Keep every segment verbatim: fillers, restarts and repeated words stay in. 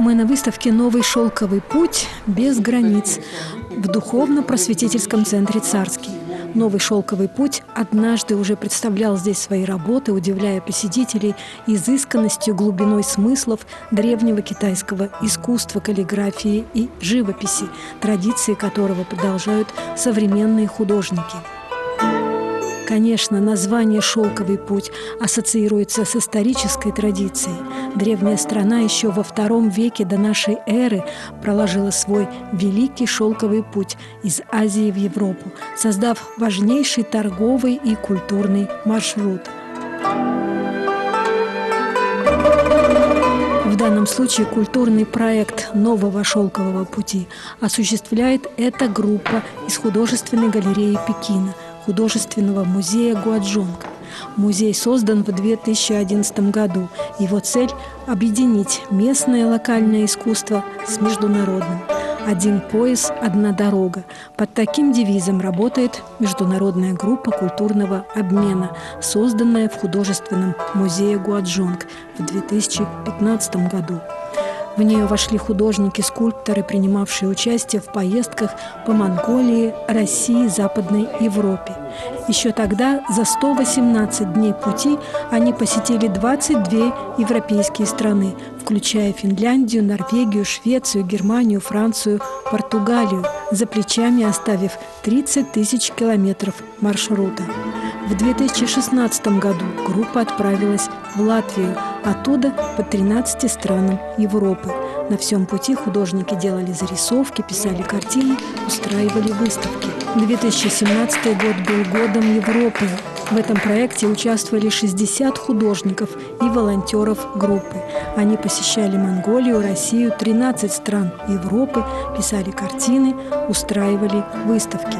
Мы на выставке «Новый шелковый путь без границ» в духовно-просветительском центре «Царский». «Новый шелковый путь» однажды уже представлял здесь свои работы, удивляя посетителей изысканностью, глубиной смыслов древнего китайского искусства, каллиграфии и живописи, традиции которого продолжают современные художники. Конечно, название «Шелковый путь» ассоциируется с исторической традицией. Древняя страна еще во втором веке до нашей эры проложила свой великий шелковый путь из Азии в Европу, создав важнейший торговый и культурный маршрут. В данном случае культурный проект нового шелкового пути осуществляет эта группа из художественной галереи Пекина, художественного музея Гуаджонг. Музей создан в две тысячи одиннадцатом году. Его цель – объединить местное локальное искусство с международным. «Один пояс, одна дорога». Под таким девизом работает международная группа культурного обмена, созданная в художественном музее Гуаджонг в две тысячи пятнадцатом году. В нее вошли художники-скульпторы, принимавшие участие в поездках по Монголии, России, Западной Европе. Еще тогда, за сто восемнадцать дней пути, они посетили двадцать две европейские страны, включая Финляндию, Норвегию, Швецию, Германию, Францию, Португалию, за плечами оставив тридцать тысяч километров маршрута. В две тысячи шестнадцатом году группа отправилась в Латвию, оттуда по тринадцати странам Европы. На всем пути художники делали зарисовки, писали картины, устраивали выставки. две тысячи семнадцатый год был годом Европы. В этом проекте участвовали шестьдесят художников и волонтеров группы. Они посещали Монголию, Россию, тринадцать стран Европы, писали картины, устраивали выставки.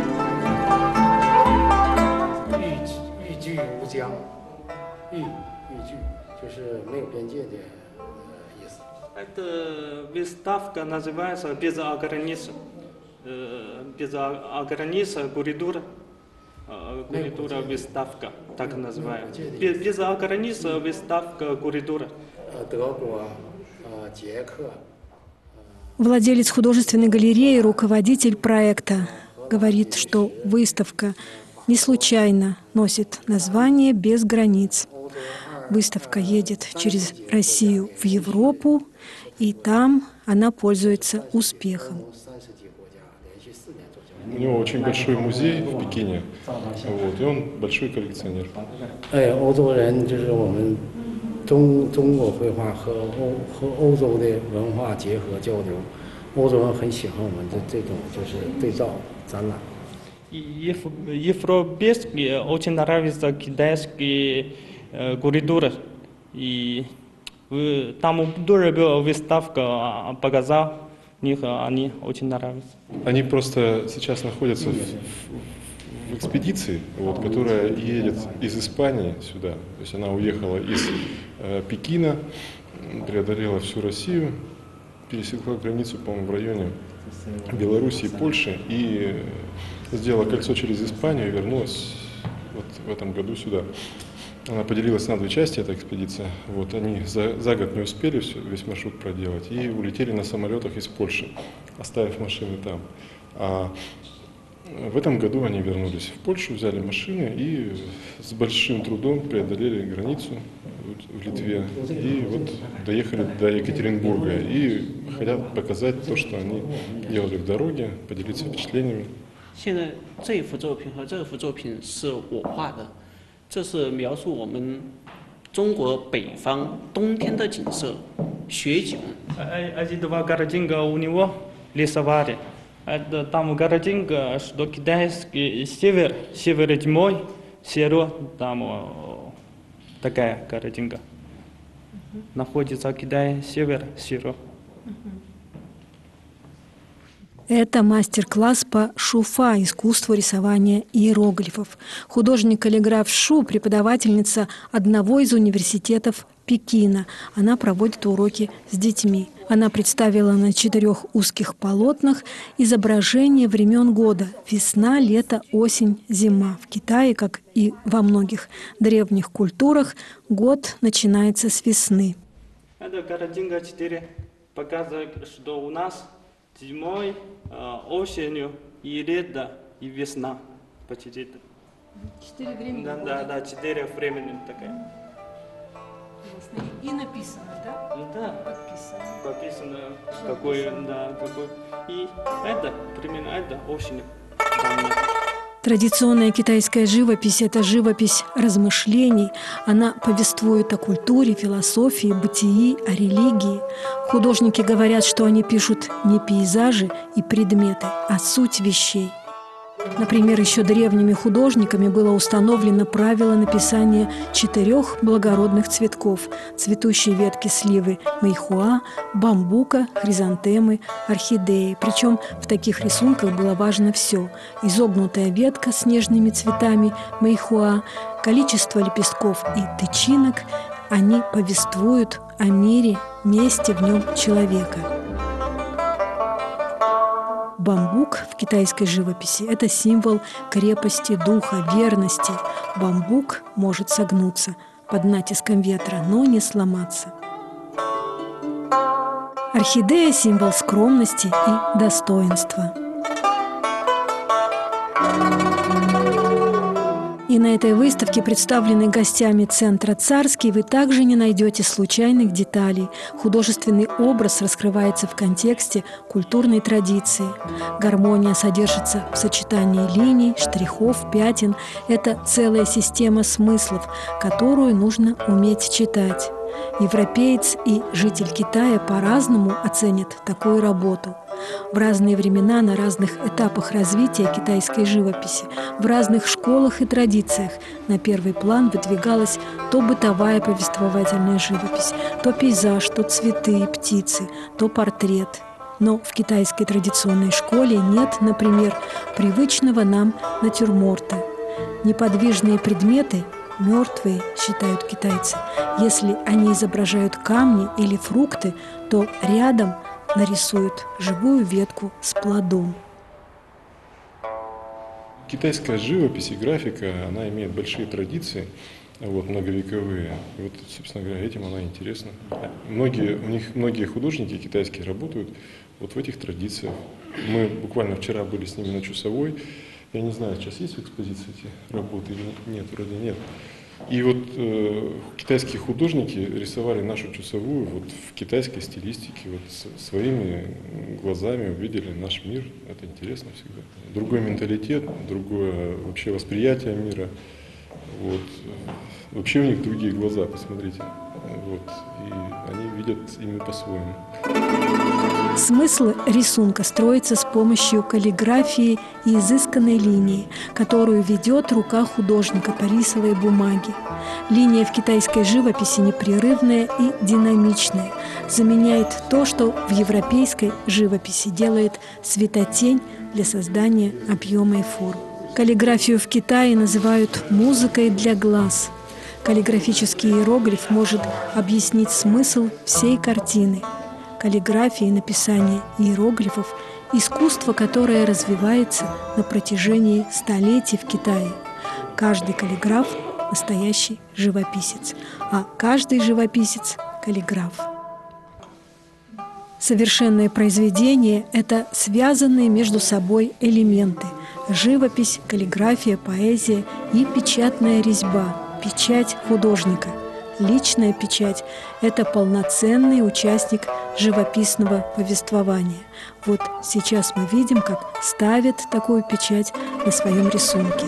Эта выставка называется «Без границ». Без границ коридора. Коридора выставка, так называется. Без границ выставка коридора. Владелец художественной галереи, руководитель проекта, говорит, что выставка не случайно носит название «Без границ». Выставка едет через Россию в Европу, и там она пользуется успехом. У него очень большой музей в Пекине, вот, и он большой коллекционер. Европейские очень нравятся китайские коридоры. И там тоже была выставка, показал, них они очень нравятся. Они просто сейчас находятся в, в, в экспедиции, вот, которая едет из Испании сюда. То есть она уехала из э, Пекина, преодолела всю Россию, пересекла границу, по-моему, в районе Белоруссии, Польши и сделала кольцо через Испанию и вернулась вот в этом году сюда. Она поделилась на две части, эта экспедиция. Вот, они за, за год не успели все, весь маршрут проделать и улетели на самолетах из Польши, оставив машины там. А в этом году они вернулись в Польшу, взяли машины и с большим трудом преодолели границу в Литве. И вот доехали до Екатеринбурга и хотят показать то, что они делали в дороге, поделиться впечатлениями. 现在这一幅作品和这幅作品是我画的。 这是描述我们中国北方冬天的景色，雪景。 Эти два картинка у него рисовали. Это там картинка, что китайский север, север тьмой, серо, там такая картинка. Находится Китай, север, серо. Это мастер-класс по шуфа, искусству рисования иероглифов. Художник-каллиграф Шу – преподавательница одного из университетов Пекина. Она проводит уроки с детьми. Она представила на четырех узких полотнах изображения времен года – весна, лето, осень, зима. В Китае, как и во многих древних культурах, год начинается с весны. Это картинка четыре. показывает, что у нас зимой, э, осенью и лето, и весна. Почти. Четыре времени. Да, да, да, четыре времени такая. И написано, да? Да. Подписано. Подписано, какой, да, какой. И это, примерно это осенью. Традиционная китайская живопись – это живопись размышлений. Она повествует о культуре, философии, бытии, о религии. Художники говорят, что они пишут не пейзажи и предметы, а суть вещей. Например, еще древними художниками было установлено правило написания четырех благородных цветков – цветущей ветки сливы мэйхуа, бамбука, хризантемы, орхидеи. Причем в таких рисунках было важно все – изогнутая ветка с нежными цветами мэйхуа, количество лепестков и тычинок. Они повествуют о мире, месте в нем человека. Бамбук в китайской живописи – это символ крепости духа, верности. Бамбук может согнуться под натиском ветра, но не сломаться. Орхидея – символ скромности и достоинства. И на этой выставке, представленной гостями Центра «Царский», вы также не найдете случайных деталей. Художественный образ раскрывается в контексте культурной традиции. Гармония содержится в сочетании линий, штрихов, пятен. Это целая система смыслов, которую нужно уметь читать. Европеец и житель Китая по-разному оценят такую работу. В разные времена, на разных этапах развития китайской живописи, в разных школах и традициях на первый план выдвигалась то бытовая повествовательная живопись, то пейзаж, то цветы и птицы, то портрет. Но в китайской традиционной школе нет, например, привычного нам натюрморта. Неподвижные предметы – мертвые, считают китайцы. Если они изображают камни или фрукты, то рядом нарисуют живую ветку с плодом. Китайская живопись и графика, она имеет большие традиции, вот, многовековые. И вот, собственно говоря, этим она интересна. Многие, у них многие художники китайские работают вот в этих традициях. Мы буквально вчера были с ними на Чусовой. Я не знаю, сейчас есть в экспозиции эти работы или нет, вроде нет. И вот э, китайские художники рисовали нашу Чусовую вот в китайской стилистике, вот с, своими глазами увидели наш мир. Это интересно всегда. Другой менталитет, другое вообще восприятие мира. Вот. Вообще у них другие глаза, посмотрите. Вот. И они видят именно по-своему. Смысл рисунка строится с помощью каллиграфии и изысканной линии, которую ведет рука художника по рисовой бумаге. Линия в китайской живописи непрерывная и динамичная, заменяет то, что в европейской живописи делает светотень для создания объема и форм. Каллиграфию в Китае называют музыкой для глаз. Каллиграфический иероглиф может объяснить смысл всей картины. Каллиграфия и написание иероглифов – искусство, которое развивается на протяжении столетий в Китае. Каждый каллиграф – настоящий живописец, а каждый живописец – каллиграф. Совершенное произведение – это связанные между собой элементы – живопись, каллиграфия, поэзия и печатная резьба, печать художника. Личная печать – это полноценный участник живописного повествования. Вот сейчас мы видим, как ставят такую печать на своем рисунке.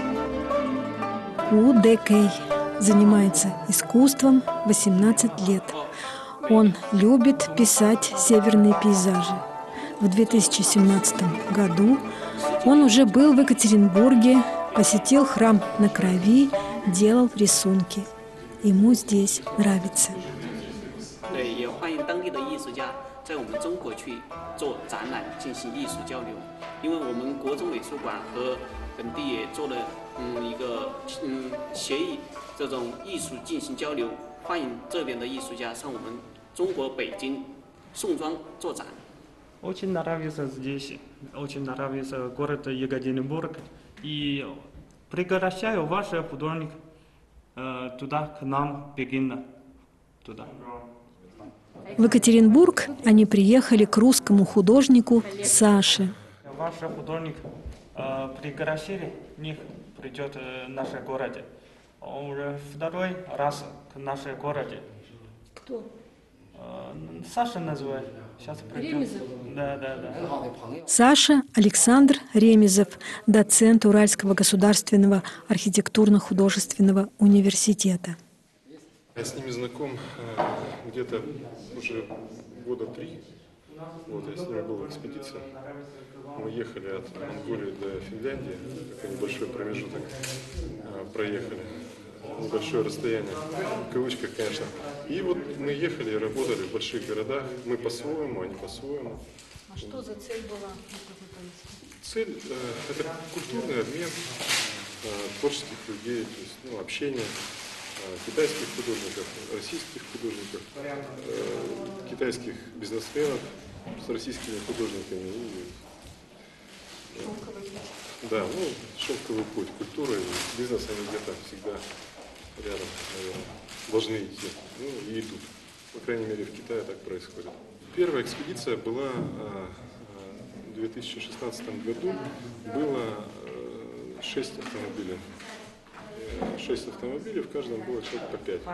У Дэкэй занимается искусством восемнадцать лет. Он любит писать северные пейзажи. В две тысячи семнадцатом году он уже был в Екатеринбурге, посетил храм на Крови, делал рисунки. Ему здесь нравится. 对，也欢迎当地的艺术家在我们中国去做展览，进行艺术交流。因为我们国中美术馆和本地也做了嗯一个嗯协议，这种艺术进行交流，欢迎这边的艺术家上我们中国北京宋庄做展。 Очень нравится здесь, очень нравится город Екатеринбург. И приглашаю ваших художников туда, к нам, в Пекин, туда. В Екатеринбург они приехали к русскому художнику Саше. Ваш художник э, пригласили, них придет э, в нашем городе. Он уже второй раз к нашей городе. Кто? Э, Саша называют. Сейчас придет. Ремезов? Да, да, да. Саша Александр Ремезов, доцент Уральского государственного архитектурно-художественного университета. Я с ними знаком э, где-то уже года три. Вот, я с ними был в экспедиции. Мы ехали от Монголии до Финляндии, такой небольшой промежуток э, проехали, небольшое расстояние, в кавычках, конечно. И вот мы ехали и работали в больших городах, мы по-своему, они по-своему. А что за цель была? Цель э, – это культурный обмен э, творческих людей, то есть, ну, общение. Китайских художников, российских художников, э, китайских бизнесменов с российскими художниками. И, э, да, ну, шелковый путь, культура и бизнес, они где-то всегда рядом, наверное, должны идти, ну, и идут. По крайней мере, в Китае так происходит. Первая экспедиция была э, в две тысячи шестнадцатом году, было э, шесть автомобилей. Шесть автомобилей, в каждом было человек по пять.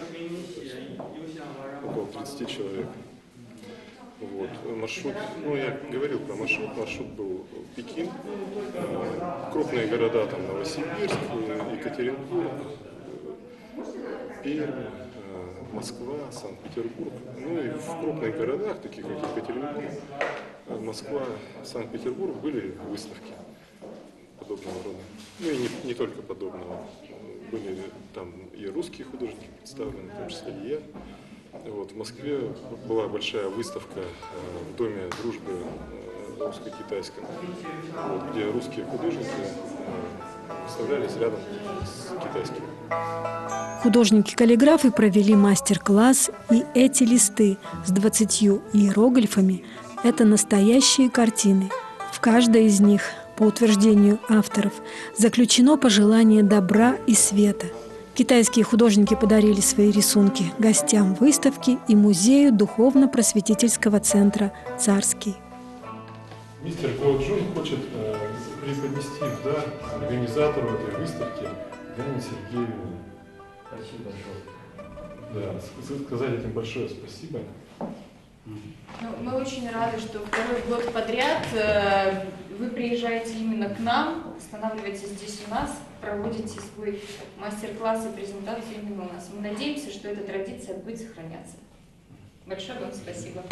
Около тридцати человек. Вот. Маршрут, ну я говорил про маршрут, маршрут был Пекин, крупные города, там Новосибирск, Екатеринбург, Пермь, Москва, Санкт-Петербург. Ну и в крупных городах, таких как Екатеринбург, Москва, Санкт-Петербург, были выставки подобного рода. Ну и не, не только подобного. Были там и русские художники представлены, в том числе и я. Вот, в Москве была большая выставка в Доме дружбы русско-китайском, вот, где русские художники выставлялись рядом с китайскими. Художники-каллиграфы провели мастер-класс, и эти листы с двадцатью иероглифами – это настоящие картины. В каждой из них, по утверждению авторов, заключено пожелание добра и света. Китайские художники подарили свои рисунки гостям выставки и музею духовно-просветительского центра «Царский». Мистер Годжун хочет э, преподнести в дар организатору этой выставки Галине Сергеевне. Спасибо большое. Да, сказать этим большое спасибо. Ну, мы очень рады, что второй год подряд э, вы приезжаете именно к нам, останавливаетесь здесь у нас, проводите свой мастер-класс и презентацию именно у нас. Мы надеемся, что эта традиция будет сохраняться. Большое вам спасибо.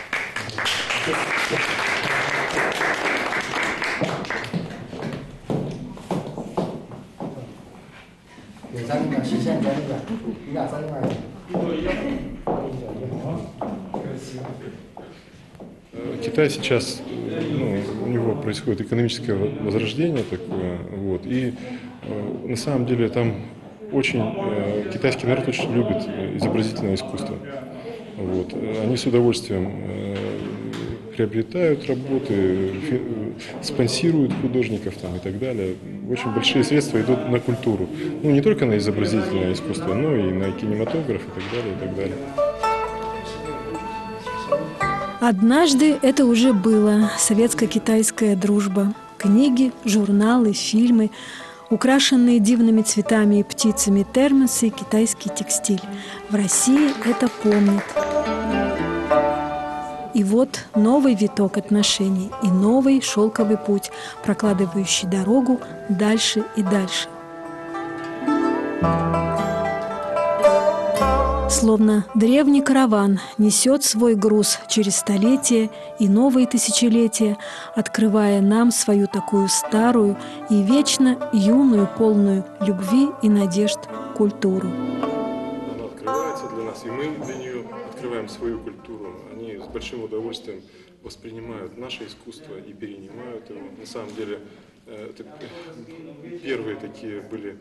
Китай сейчас, ну, у него происходит экономическое возрождение такое, вот, и э, на самом деле там очень, э, китайский народ очень любит изобразительное искусство. Вот. Они с удовольствием э, приобретают работы, фи, спонсируют художников там, и так далее. Очень большие средства идут на культуру. Ну, не только на изобразительное искусство, но и на кинематограф и так далее, и так далее. Однажды это уже было советско-китайская дружба. Книги, журналы, фильмы, украшенные дивными цветами и птицами термосы и китайский текстиль. В России это помнят. И вот новый виток отношений и новый шелковый путь, прокладывающий дорогу дальше и дальше. Словно древний караван несет свой груз через столетия и новые тысячелетия, открывая нам свою такую старую и вечно юную, полную любви и надежд культуру. Она открывается для нас, и мы для нее открываем свою культуру. Они с большим удовольствием воспринимают наше искусство и перенимают его. На самом деле, это первые такие были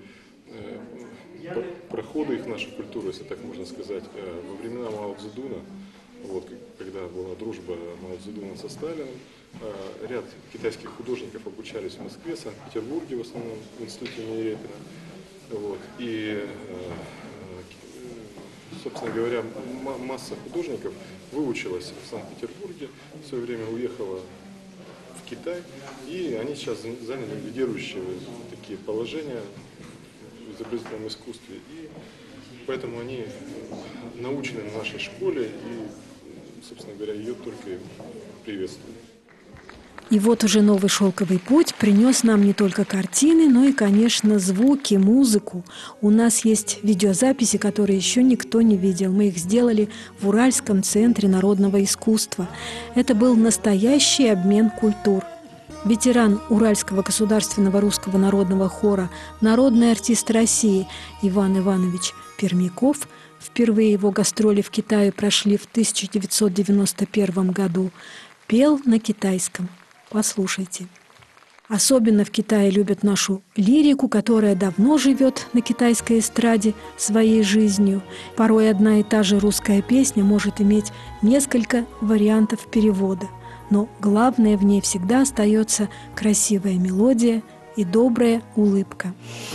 проходы их в нашу культуру, если так можно сказать, во времена Мао Цзэдуна, вот, когда была дружба Мао Цзэдуна со Сталиным, ряд китайских художников обучались в Москве, Санкт-Петербурге, в основном в институте имени Репина. Вот, и, собственно говоря, масса художников выучилась в Санкт-Петербурге, в свое время уехала в Китай, и они сейчас заняли лидирующие такие положения в изобразительном искусстве, и поэтому они научены в нашей школе, и, собственно говоря, ее только приветствуют. И вот уже новый шелковый путь принес нам не только картины, но и, конечно, звуки, музыку. У нас есть видеозаписи, которые еще никто не видел. Мы их сделали в Уральском центре народного искусства. Это был настоящий обмен культур. Ветеран Уральского государственного русского народного хора, народный артист России Иван Иванович Пермяков, впервые его гастроли в Китае прошли в тысяча девятьсот девяносто первом году, пел на китайском. Послушайте. Особенно в Китае любят нашу лирику, которая давно живет на китайской эстраде своей жизнью. Порой одна и та же русская песня может иметь несколько вариантов перевода. Но главное в ней всегда остается красивая мелодия и добрая улыбка.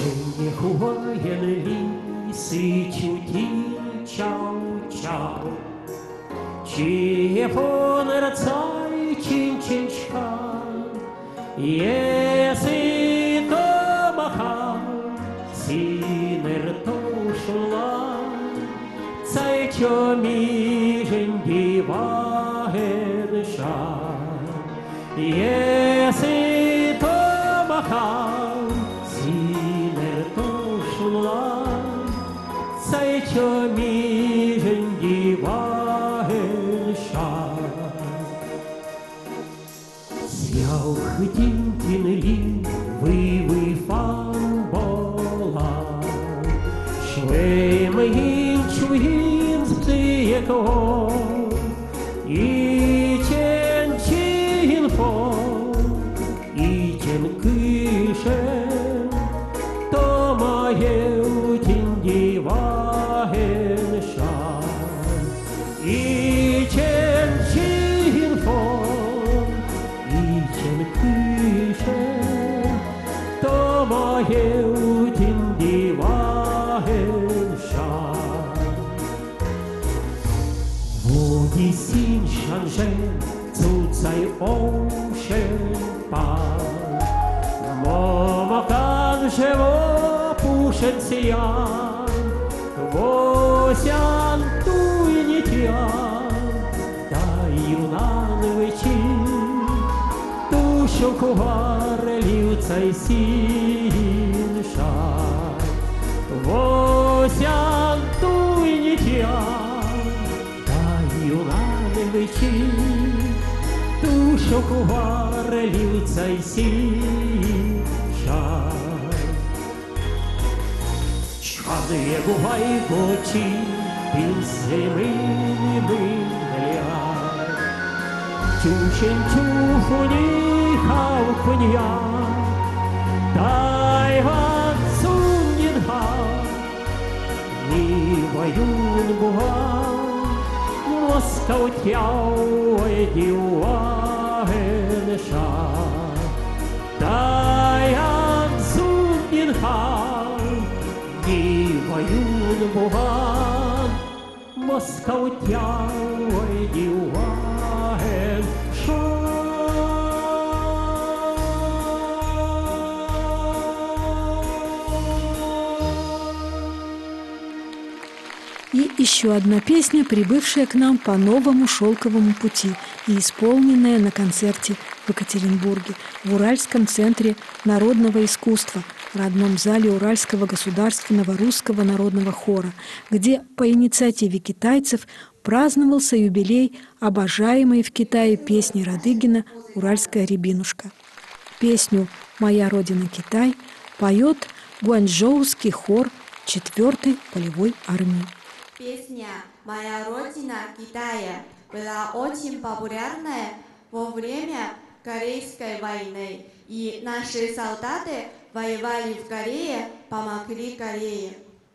И еще одна песня, прибывшая к нам по новому шелковому пути и исполненная на концерте в Екатеринбурге, в Уральском центре народного искусства, в родном зале Уральского государственного русского народного хора, где по инициативе китайцев праздновался юбилей обожаемой в Китае песни Радыгина «Уральская рябинушка». Песню «Моя родина Китай» поет гуанчжоуский хор четвёртой полевой армии. Песня «Моя родина Китая» была очень популярная во время Корейской войны, и наши солдаты воевали в Корее, помогли Корее.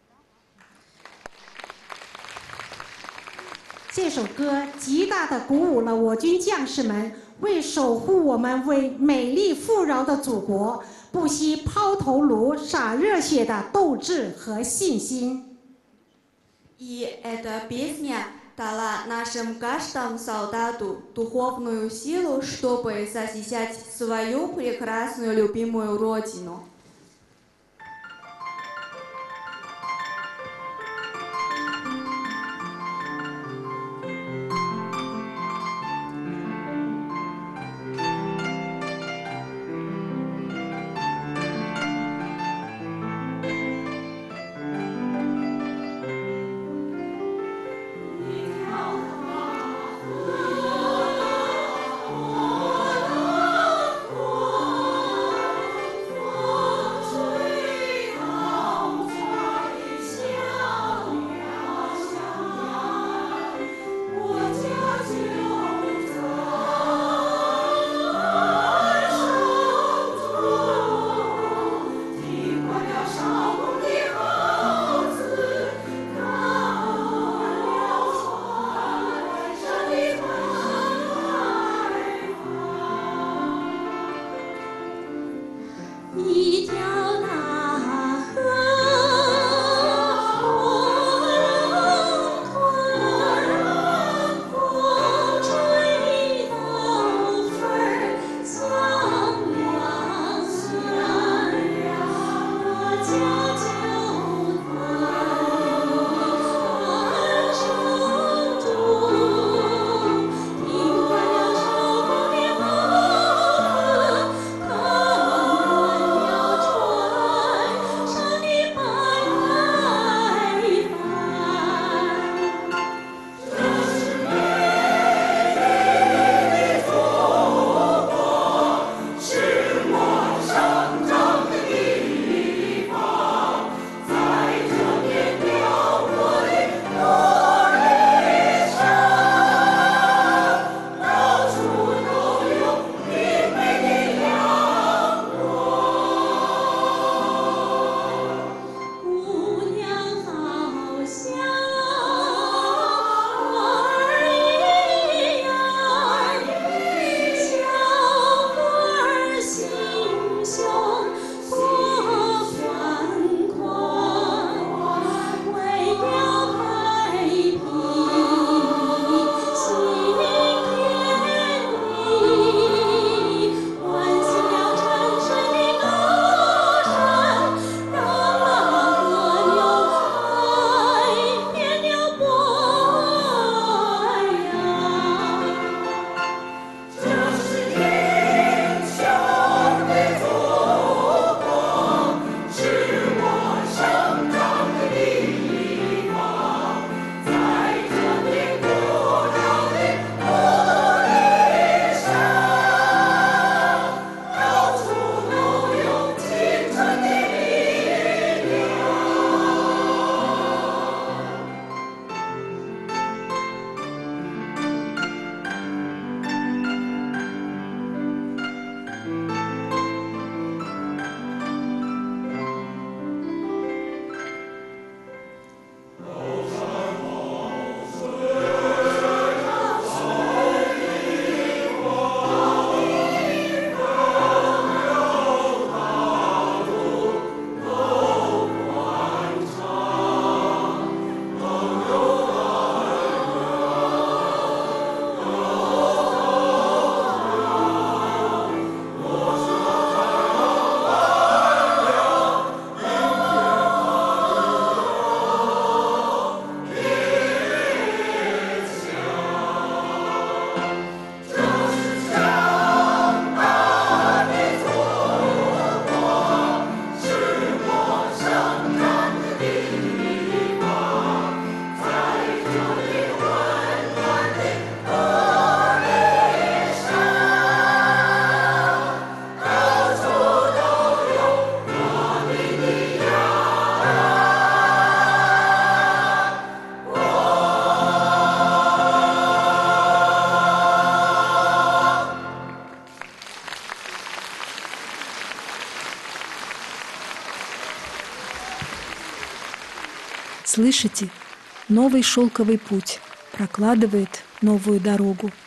这首歌极大地鼓舞了我军将士们为守护我们为美丽富饶的祖国不惜抛头颅洒热血的斗志和信心。 И эта песня дала нашим каждому солдату духовную силу, чтобы защищать свою прекрасную любимую родину. Слышите? Новый шелковый путь прокладывает новую дорогу.